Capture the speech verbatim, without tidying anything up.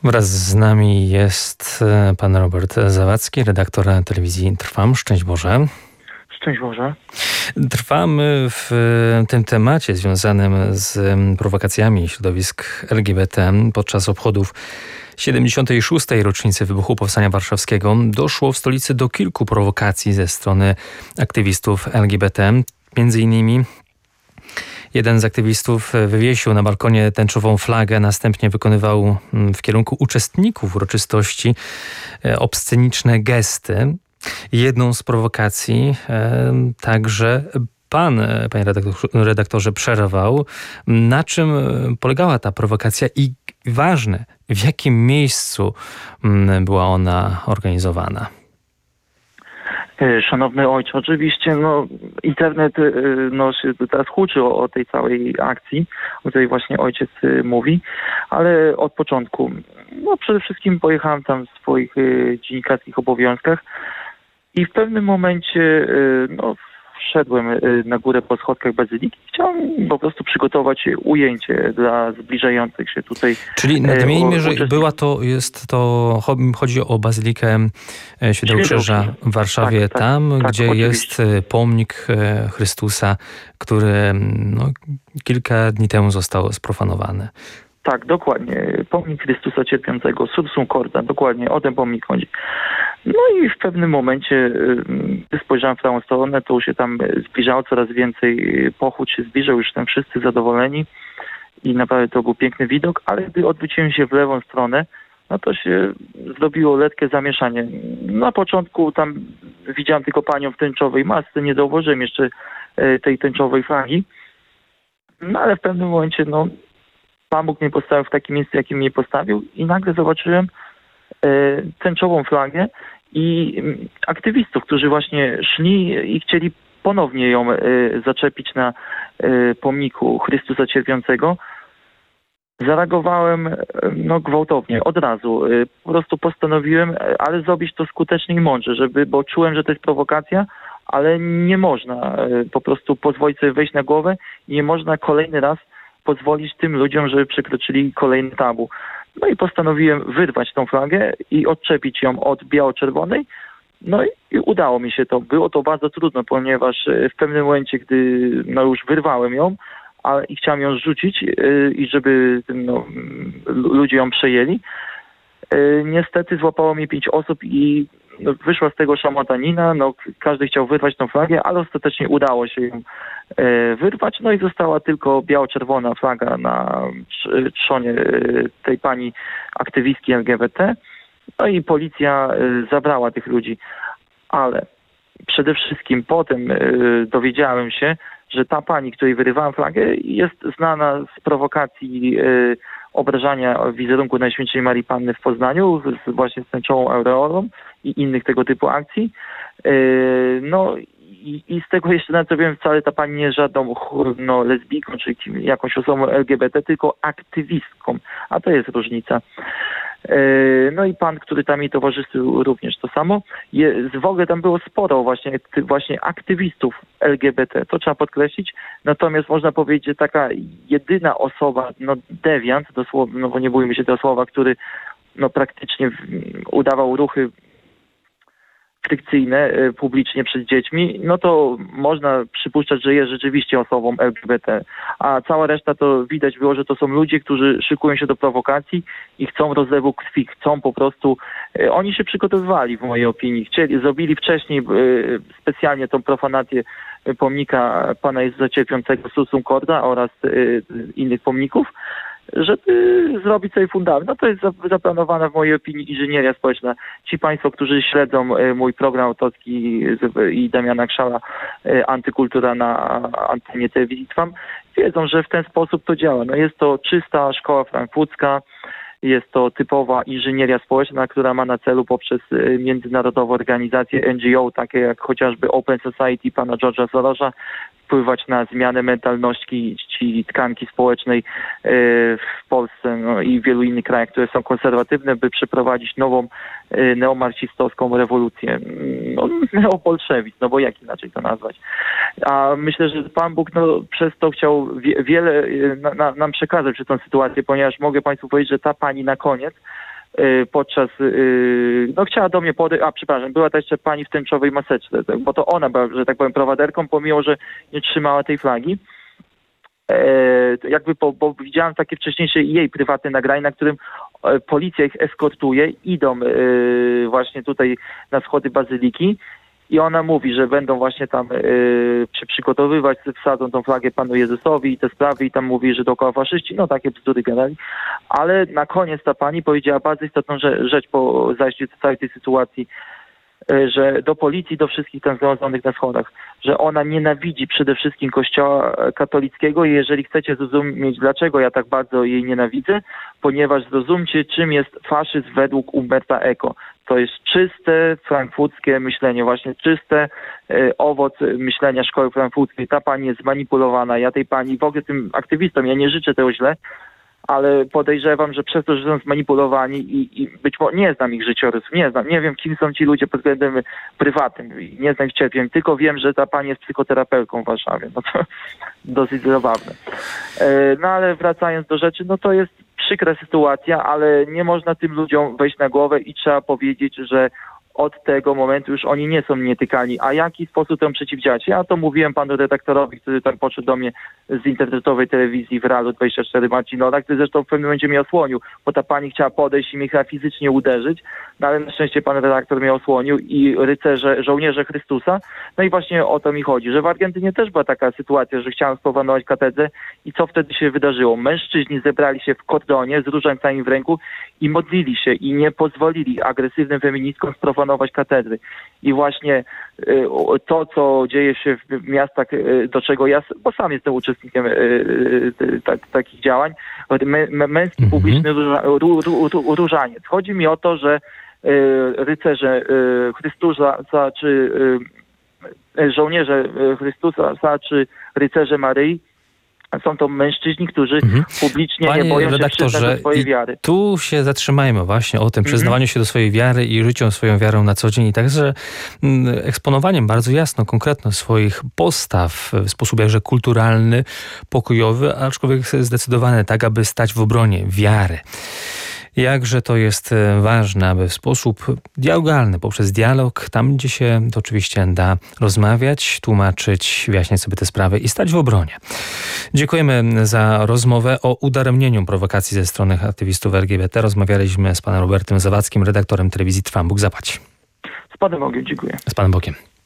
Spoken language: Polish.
Wraz z nami jest pan Robert Zawadzki, redaktor telewizji Trwam. Szczęść Boże. Szczęść Boże. Trwamy w tym temacie związanym z prowokacjami środowisk L G B T. Podczas obchodów siedemdziesiątej szóstej rocznicy wybuchu Powstania Warszawskiego doszło w stolicy do kilku prowokacji ze strony aktywistów L G B T. Między innymi jeden z aktywistów wywiesił na balkonie tęczową flagę, następnie wykonywał w kierunku uczestników uroczystości obsceniczne gesty. Jedną z prowokacji także pan, panie redaktorze, przerwał. Na czym polegała ta prowokacja i ważne, w jakim miejscu była ona organizowana? Szanowny ojcze, oczywiście no, internet no, się teraz huczy o, o tej całej akcji, o której właśnie ojciec mówi, ale od początku, no przede wszystkim pojechałem tam w swoich y, dziennikarskich obowiązkach i w pewnym momencie y, no, wszedłem na górę po schodkach bazyliki i chciałem po prostu przygotować ujęcie dla zbliżających się tutaj. Czyli nadmienijmy, że była to, jest to, chodzi o Bazylikę Świętego Krzyża w Warszawie, tak, tam, tak, gdzie tak, jest pomnik Chrystusa, który no, kilka dni temu został sprofanowany. Tak, dokładnie. Pomnik Chrystusa Cierpiącego, Sursum Corda, dokładnie o ten pomnik chodzi. No i w pewnym momencie, gdy spojrzałem w tą stronę, to się tam zbliżało coraz więcej, pochód się zbliżał, już tam wszyscy zadowoleni i naprawdę to był piękny widok, ale gdy odwróciłem się w lewą stronę, no to się zrobiło lekkie zamieszanie. Na początku tam widziałem tylko panią w tęczowej masce, nie zauważyłem jeszcze tej tęczowej flagi, no ale w pewnym momencie, no Pan Bóg mnie postawił w takim miejscu, jakim mnie postawił i nagle zobaczyłem e, tęczową flagę i aktywistów, którzy właśnie szli i chcieli ponownie ją e, zaczepić na e, pomniku Chrystusa Cierpiącego. Zareagowałem no, gwałtownie, od razu. E, po prostu postanowiłem, ale zrobić to skutecznie i mądrze, żeby, bo czułem, że to jest prowokacja, ale nie można e, po prostu pozwolić sobie wejść na głowę i nie można kolejny raz pozwolić tym ludziom, żeby przekroczyli kolejny tabu. No i postanowiłem wyrwać tą flagę i odczepić ją od biało-czerwonej. No i, i udało mi się to. Było to bardzo trudno, ponieważ w pewnym momencie, gdy no już wyrwałem ją a, i chciałem ją zrzucić yy, i żeby no, ludzie ją przejęli, yy, niestety złapało mnie pięć osób i no, wyszła z tego szamotanina, no każdy chciał wyrwać tą flagę, ale ostatecznie udało się ją e, wyrwać, no i została tylko biało-czerwona flaga na trzonie e, tej pani aktywistki L G B T, no i policja e, zabrała tych ludzi, ale przede wszystkim potem e, dowiedziałem się, że ta pani, której wyrywałem flagę, jest znana z prowokacji e, obrażania wizerunku Najświętszej Marii Panny w Poznaniu, z, właśnie z tęczową aureolą i innych tego typu akcji. Yy, no i, i z tego jeszcze na co wiem, wcale ta pani nie jest żadną no, lesbijką, czy jakąś osobą L G B T, tylko aktywistką, a to jest różnica. Yy, no i pan, który tam jej towarzyszył, również to samo. Je, w ogóle tam było sporo właśnie, właśnie aktywistów L G B T, to trzeba podkreślić. Natomiast można powiedzieć, że taka jedyna osoba, no dewiant, dosłownie, no bo nie bójmy się tego słowa, który no praktycznie udawał ruchy frykcyjne publicznie przed dziećmi, no to można przypuszczać, że jest rzeczywiście osobą L G B T. A cała reszta to widać było, że to są ludzie, którzy szykują się do prowokacji i chcą rozlewu krwi, chcą po prostu... Oni się przygotowywali w mojej opinii. Chcieli, zrobili wcześniej specjalnie tą profanację pomnika Pana Jezusa Cierpiącego Sursum Corda oraz innych pomników, żeby zrobić sobie fundament. No to jest zaplanowana w mojej opinii inżynieria społeczna. Ci państwo, którzy śledzą mój program autorski i Damiana Krzala Antykultura na antenie telewizji Trwam, wiedzą, że w ten sposób to działa. No jest to czysta szkoła frankfurcka, jest to typowa inżynieria społeczna, która ma na celu poprzez międzynarodowe organizacje N G O, takie jak chociażby Open Society pana George'a Sorosa, wpływać na zmianę mentalności ci tkanki społecznej w Polsce no i w wielu innych krajach, które są konserwatywne, by przeprowadzić nową neomarksistowską rewolucję. No, neobolszewizm, no bo jak inaczej to nazwać. A myślę, że Pan Bóg no, przez to chciał wie, wiele na, na, nam przekazać przez tę sytuację, ponieważ mogę Państwu powiedzieć, że ta pani na koniec y, podczas, y, no chciała do mnie podejść, a przepraszam, była ta jeszcze pani w tęczowej maseczce, tak, bo to ona była, że tak powiem, prowaderką, pomimo, że nie trzymała tej flagi. E, jakby po, bo widziałem takie wcześniejsze jej prywatne nagranie, na którym e, policja ich eskortuje, idą e, właśnie tutaj na schody bazyliki i ona mówi, że będą właśnie tam e, przy, przygotowywać, wsadzą tą flagę Panu Jezusowi i te sprawy i tam mówi, że dookoła faszyści, no takie bzdury gadali, ale na koniec ta pani powiedziała bardzo istotną rzecz po zajściu do całej tej sytuacji, że do policji, do wszystkich tam zgromadzonych na schodach, że ona nienawidzi przede wszystkim Kościoła katolickiego i jeżeli chcecie zrozumieć, dlaczego ja tak bardzo jej nienawidzę, ponieważ zrozumcie, czym jest faszyzm według Umberta Eco. To jest czyste frankfurckie myślenie, właśnie czyste e, owoc myślenia szkoły frankfurckiej. Ta pani jest zmanipulowana, ja tej pani, w ogóle tym aktywistom, ja nie życzę tego źle, ale podejrzewam, że przez to, że są zmanipulowani i, i być może nie znam ich życiorysów, nie znam, nie wiem, kim są ci ludzie pod względem prywatnym, nie znam ich cierpień, tylko wiem, że ta pani jest psychoterapeutką w Warszawie, no to dosyć zabawne. E, no ale wracając do rzeczy, no to jest przykra sytuacja, ale nie można tym ludziom wejść na głowę i trzeba powiedzieć, że od tego momentu już oni nie są nietykalni. A jaki sposób temu przeciwdziałać? Ja to mówiłem panu redaktorowi, który tam podszedł do mnie z internetowej telewizji w Realu dwadzieścia cztery Marcin Norak, który zresztą w pewnym momencie mnie osłonił, bo ta pani chciała podejść i mnie chciała fizycznie uderzyć, no ale na szczęście pan redaktor mnie osłonił i rycerze, żołnierze Chrystusa. No i właśnie o to mi chodzi, że w Argentynie też była taka sytuacja, że chciałem spowanować katedrę i co wtedy się wydarzyło? Mężczyźni zebrali się w kordonie z różańcami w ręku i modlili się i nie pozwolili agresywnym feministkom sprofanować katedry. I właśnie y, to, co dzieje się w miastach, y, do czego ja, bo sam jestem uczestnikiem y, y, tak, takich działań, mę, męski Mhm. publiczny róża, ró, ró, ró, różaniec. Chodzi mi o to, że y, rycerze y, Chrystusa czy y, żołnierze Chrystusa czy rycerze Maryi są to mężczyźni, którzy Mhm. publicznie Panie nie boją się redaktorze, przyznać do swojej i wiary. Tu się zatrzymajmy właśnie o tym przyznawaniu się do swojej wiary i życiu swoją wiarą na co dzień i także mm, eksponowaniem bardzo jasno, konkretno swoich postaw w sposób jakże kulturalny, pokojowy, aczkolwiek zdecydowany tak, aby stać w obronie wiary. Jakże to jest e, ważne, aby w sposób dialogalny, poprzez dialog, tam gdzie się to oczywiście da rozmawiać, tłumaczyć, wyjaśniać sobie te sprawy i stać w obronie. Dziękujemy za rozmowę o udaremnieniu prowokacji ze strony aktywistów L G B T. Rozmawialiśmy z panem Robertem Zawadzkim, redaktorem telewizji Trwam. Bóg zapłać. Z Panem Bogiem, dziękuję. Z panem Bogiem.